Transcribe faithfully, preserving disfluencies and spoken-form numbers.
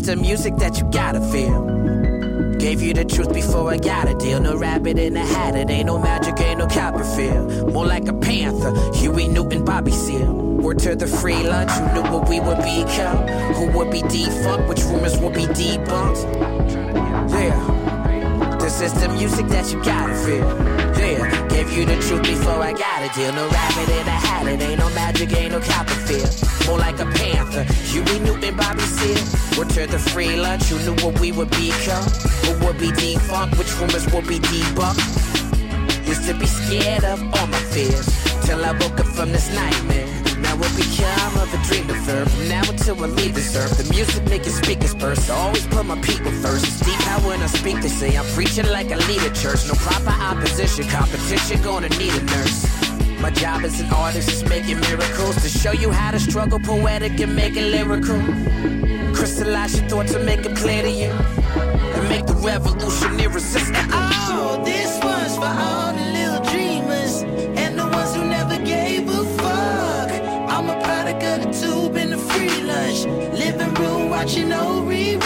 the music that you gotta feel. Gave you the truth before I got a deal. No rabbit in a hat, it ain't no magic, ain't no Copperfield. More like a panther, Huey Newton, Bobby Seale. Word to the free lunch, who knew what we would become? Who would be defunct, which rumors would be debunked? Yeah, this is the music that you gotta feel. Yeah, gave you the truth before I got a deal. No rabbit in a hat, it ain't no magic, ain't no Copperfield. More like a panther, Huey Newton, Bobby Seale. Word to the free lunch, who knew what we would become? Who would be defunct, which rumors would be debunked? Used to be scared of all my fears, till I woke up from this nightmare. Now it become of a dream deferred. From now until I leave this earth, the music making speakers burst. I always put my people first. It's deep how when I speak they say I'm preaching like I lead a church. No proper opposition, competition gonna need a nurse. My job as an artist is making miracles, to show you how to struggle poetic and make it lyrical. Crystallize your thoughts and make them clear to you, and make the revolution irresistible. Oh, this one's for all the little dreamers and the ones who never gave a fuck. I'm a product of the tube and the free lunch, living room watching old reruns.